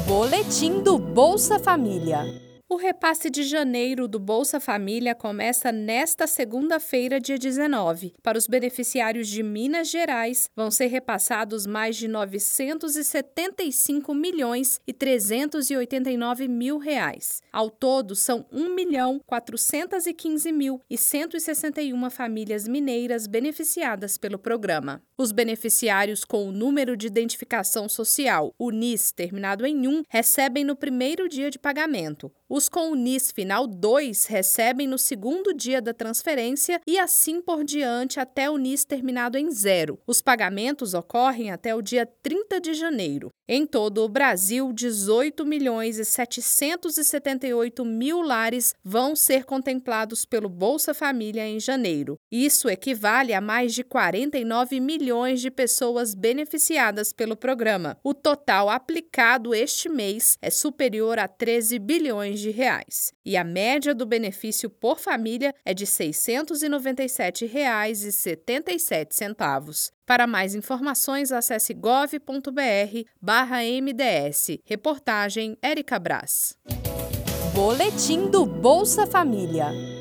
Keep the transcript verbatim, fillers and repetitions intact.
Boletim do Bolsa Família. O repasse de janeiro do Bolsa Família começa nesta segunda-feira, dia dezenove. Para os beneficiários de Minas Gerais, vão ser repassados mais de novecentos e setenta e cinco milhões e trezentos e oitenta e nove mil reais. Ao todo, são um milhão quatrocentos e quinze mil e cento e sessenta e uma famílias mineiras beneficiadas pelo programa. Os beneficiários com o número de identificação social, o N I S, terminado em um, recebem no primeiro dia de pagamento. Os com o N I S final dois recebem no segundo dia da transferência e assim por diante até o N I S terminado em zero. Os pagamentos ocorrem até o dia trinta de janeiro. Em todo o Brasil, dezoito milhões e setecentos e setenta e oito mil lares vão ser contemplados pelo Bolsa Família em janeiro. Isso equivale a mais de quarenta e nove milhões de pessoas beneficiadas pelo programa. O total aplicado este mês é superior a treze bilhões de reais. E a média do benefício por família é de seiscentos e noventa e sete reais e setenta e sete centavos. Para mais informações, acesse gov ponto br barra M D S. Reportagem Érica Brás. Boletim do Bolsa Família.